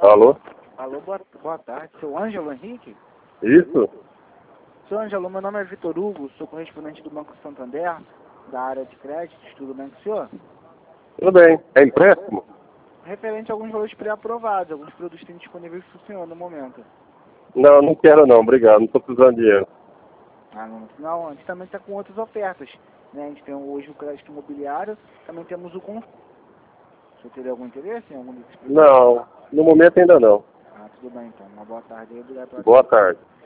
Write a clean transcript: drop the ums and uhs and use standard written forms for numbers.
Alô? Alô, boa tarde. Seu Ângelo Henrique? Isso? Seu Ângelo, meu nome é Vitor Hugo, sou correspondente do Banco Santander, da área de créditos, tudo bem com o senhor? Tudo bem. É empréstimo? Referente a alguns valores pré-aprovados, alguns produtos têm disponíveis para o senhor no momento. Não, não quero não, obrigado. Não estou precisando de dinheiro. Ah, não, a gente também está com outras ofertas, né? A gente tem hoje o crédito imobiliário, também temos o consórcio. O senhor teria algum interesse em algum desses produtos? Não, no momento ainda não. Ah, tudo bem então. Uma boa tarde aí, obrigado pela Boa atenção. tarde.